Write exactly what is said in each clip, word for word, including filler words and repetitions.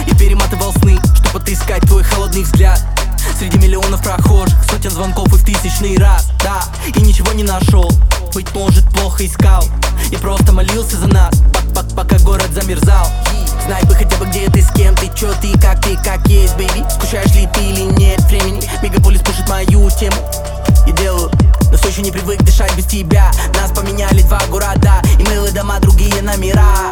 и перематывал сны, чтобы отыскать твой холодный взгляд. Среди миллионов прохожих, сотен звонков и в тысячный раз, да, и ничего не нашел. Быть может, плохо искал, я просто молился за нас, пока город замерзал. Знай бы хотя бы, где ты, с кем ты, чё ты, как ты, как есть, бэйби. Скучаешь ли ты или нет времени? Мегаполис пушит мою тему. Я делаю, но все еще не привык дышать без тебя. Нас поменяли два города, и милые дома, другие номера.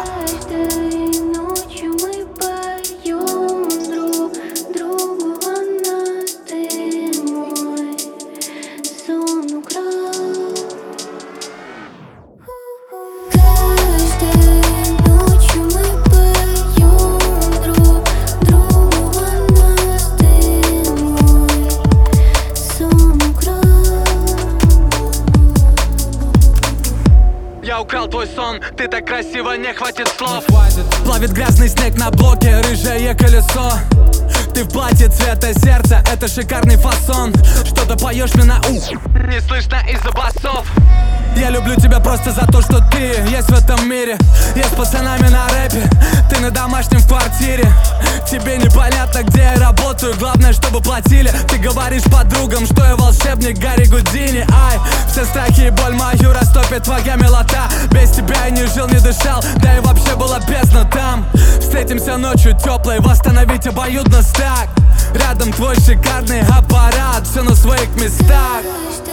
Я украл твой сон, ты так красиво, не хватит слов. Плавит грязный снег на блоке, рыжее колесо. Ты в платье цвета сердца, это шикарный фасон. Что-то поешь мне на ухо, не слышно из-за басов. Я люблю тебя просто за то, что ты есть в этом мире. Я с пацанами на рэпе, ты на домашнем в квартире. Тебе непонятно, где я работаю, главное, чтобы платили. Ты говоришь подругам, что я волшебник Гарри Гудини. Ай, все страхи и боль мою растопит твоя милота. Без тебя я не жил, не дышал, да и вообще было бездна там. Встретимся ночью теплой, восстановить обоюдно стак. Рядом твой шикарный аппарат, все на своих местах.